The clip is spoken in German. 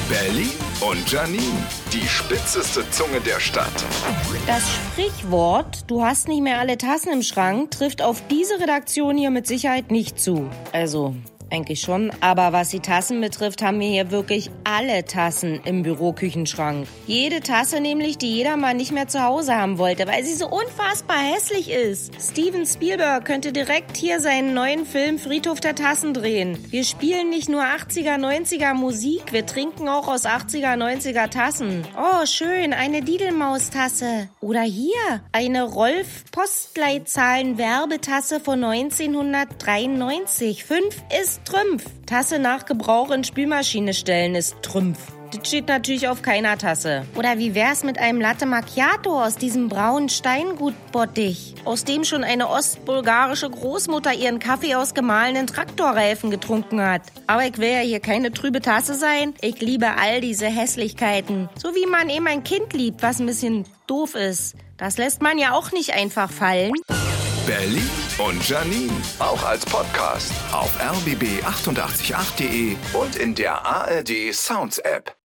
Belly und Janine, die spitzeste Zunge der Stadt. Das Sprichwort, du hast nicht mehr alle Tassen im Schrank, trifft auf diese Redaktion hier mit Sicherheit nicht zu. Also, eigentlich schon, aber was die Tassen betrifft, haben wir hier wirklich alle Tassen im Büroküchenschrank. Jede Tasse nämlich, die jeder mal nicht mehr zu Hause haben wollte, weil sie so unfassbar hässlich ist. Steven Spielberg könnte direkt hier seinen neuen Film Friedhof der Tassen drehen. Wir spielen nicht nur 80er, 90er Musik, wir trinken auch aus 80er, 90er Tassen. Oh, schön, eine Didelmaus-Tasse. Oder hier, eine Rolf-Postleitzahlen-Werbetasse von 1993. 5 ist Trümpf. Tasse nach Gebrauch in Spülmaschine stellen ist Trümpf. Das steht natürlich auf keiner Tasse. Oder wie wär's mit einem Latte Macchiato aus diesem braunen Steingutbottich, aus dem schon eine ostbulgarische Großmutter ihren Kaffee aus gemahlenen Traktorreifen getrunken hat. Aber ich will ja hier keine trübe Tasse sein. Ich liebe all diese Hässlichkeiten. So wie man eben ein Kind liebt, was ein bisschen doof ist. Das lässt man ja auch nicht einfach fallen. Belly und Janine, auch als Podcast auf rbb888.de und in der ARD Sounds App.